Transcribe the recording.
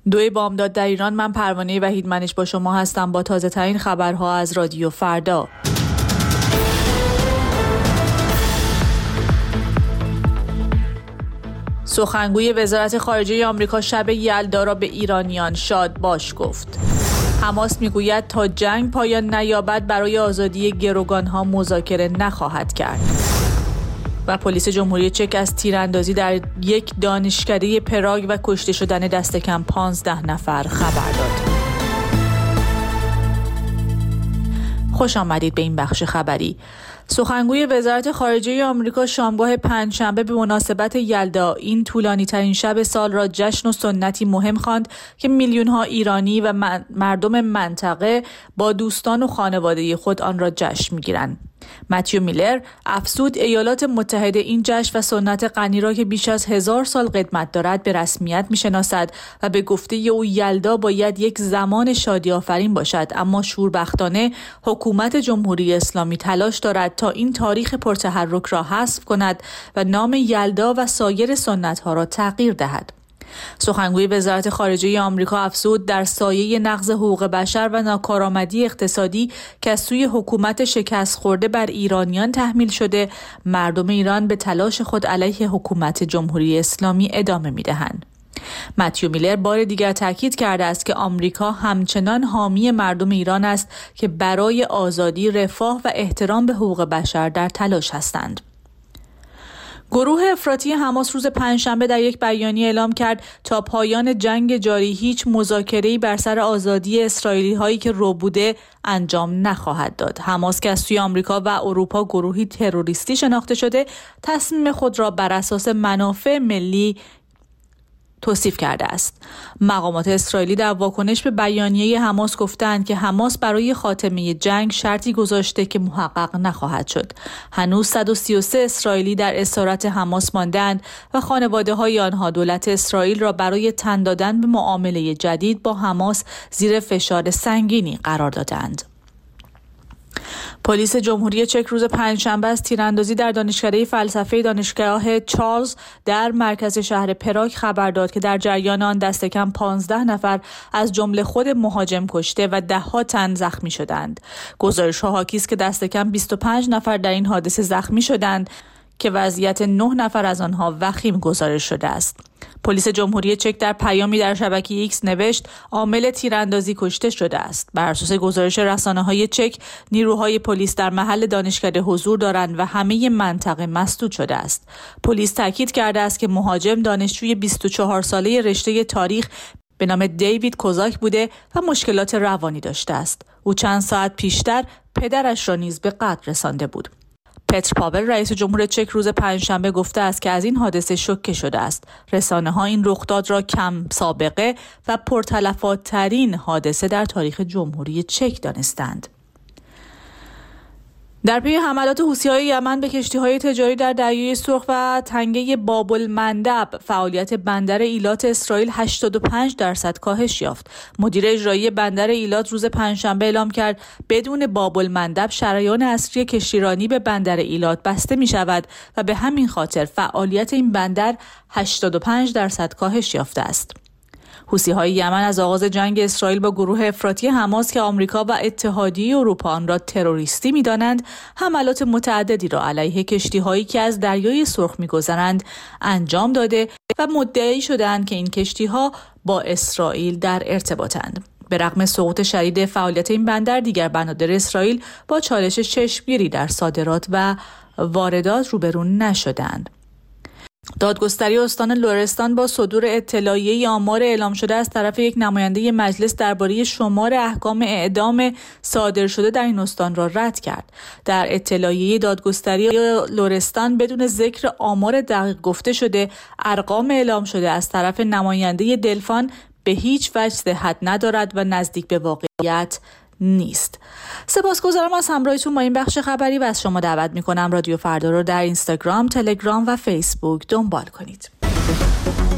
2 بامداد در ایران. من پروانه وحیدمنش با شما هستم با تازه ترین خبرها از رادیو فردا. سخنگوی وزارت خارجه آمریکا شب یلدا را به ایرانیان شاد باش گفت. حماس میگوید تا جنگ پایان نیابد برای آزادی گروگانها مذاکره نخواهد کرد. و پلیس جمهوری چک از تیراندازی در یک دانشکده پراگ و کشته شدن دست کم 15 نفر خبر داد. خوش آمدید به این بخش خبری. سخنگوی وزارت خارجه آمریکا شامگاه پنجشنبه به مناسبت یلدا، این طولانی ترین شب سال را جشن و سنتی مهم خواند که میلیون ها ایرانی و مردم منطقه با دوستان و خانواده خود آن را جشن می‌گیرند. متیو میلر افزود ایالات متحده این جشن و سنت غنی را که بیش از 1000 سال قدمت دارد به رسمیت میشناسد و به گفته او یلدا باید یک زمان شادی آفرین باشد، اما شوربختانه حکومت جمهوری اسلامی تلاش دارد تا این تاریخ پرتحرک را حذف کند و نام یلدا و سایر سنت‌ها را تغییر دهد. سخنگوی وزارت خارجه آمریکا افزود در سایه نقض حقوق بشر و ناکارآمدی اقتصادی که از سوی حکومت شکست خورده بر ایرانیان تحمیل شده، مردم ایران به تلاش خود علیه حکومت جمهوری اسلامی ادامه می‌دهند. متیو میلر بار دیگر تاکید کرده است که آمریکا همچنان حامی مردم ایران است که برای آزادی، رفاه و احترام به حقوق بشر در تلاش هستند. گروه افراطی حماس روز پنجشنبه در یک بیانیه اعلام کرد تا پایان جنگ جاری هیچ مذاکره‌ای بر سر آزادی اسرائیلی‌هایی که رو بوده انجام نخواهد داد. حماس که از سوی آمریکا و اروپا گروهی تروریستی شناخته شده، تصمیم خود را بر اساس منافع ملی توصیف کرده است. مقامات اسرائیلی در واکنش به بیانیه حماس گفتند که حماس برای خاتمه جنگ شرطی گذاشته که محقق نخواهد شد. هنوز 133 اسرائیلی در اسارت حماس ماندند و خانواده‌های آنها دولت اسرائیل را برای تن دادن به معامله جدید با حماس زیر فشار سنگینی قرار دادند. پلیس جمهوری چک روز پنجشنبه از تیراندازی در دانشکده فلسفه دانشگاه چارلز در مرکز شهر پراگ خبر داد که در جریان آن دست کم 15 نفر از جمله خود مهاجم کشته و ده‌ها تن زخمی شدند. گزارش‌ها حاکی است که دست کم 25 نفر در این حادثه زخمی شدند که وضعیت 9 نفر از آنها وخیم گزارش شده است. پلیس جمهوری چک در پیامی در شبکه ایکس نوشت عامل تیراندازی کشته شده است. بر اساس گزارش رسانه‌های چک، نیروهای پلیس در محل دانشکده حضور دارند و همه منطقه مسدود شده است. پلیس تاکید کرده است که مهاجم دانشجوی 24 ساله رشته تاریخ به نام دیوید کوزاک بوده و مشکلات روانی داشته است. او چند ساعت پیشتر پدرش را نیز به قتل رسانده بود. پتر پاول رئیس جمهور چک روز پنجشنبه گفته است که از این حادثه شوکه شده است. رسانه‌ها این رخداد را کم سابقه و پرتلفات ترین حادثه در تاریخ جمهوری چک دانستند. در پی حملات حوثی‌های یمن به کشتی‌های تجاری در دریای سرخ و تنگه باب المندب، فعالیت بندر ایلات اسرائیل 85% کاهش یافت. مدیر اجرایی بندر ایلات روز پنجشنبه اعلام کرد بدون باب المندب شریان اصلی کشتیرانی به بندر ایلات بسته می‌شود و به همین خاطر فعالیت این بندر 85% کاهش یافته است. حوثی‌های یمن از آغاز جنگ اسرائیل با گروه افراطی حماس که آمریکا و اتحادیه اروپا آن را تروریستی می‌دانند، حملات متعددی را علیه کشتی‌هایی که از دریای سرخ می‌گذرند انجام داده و مدعی شدند که این کشتی‌ها با اسرائیل در ارتباطند. به رغم سقوط شدید فعالیت این بندر، دیگر بنادر اسرائیل با چالش چشمگیری در صادرات و واردات روبرو نشدند. دادگستری استان لرستان با صدور اطلاعیه آمار اعلام شده از طرف یک نماینده مجلس درباره شمار احکام اعدام صادر شده در این استان را رد کرد. در اطلاعیه دادگستری لرستان بدون ذکر آمار دقیق گفته شده ارقام اعلام شده از طرف نماینده دلفان به هیچ وجه صحت ندارد و نزدیک به واقعیت نیست. سپاسگزارم از همراهیتون با این بخش خبری و از شما دعوت میکنم رادیو فردا رو در اینستاگرام، تلگرام و فیسبوک دنبال کنید.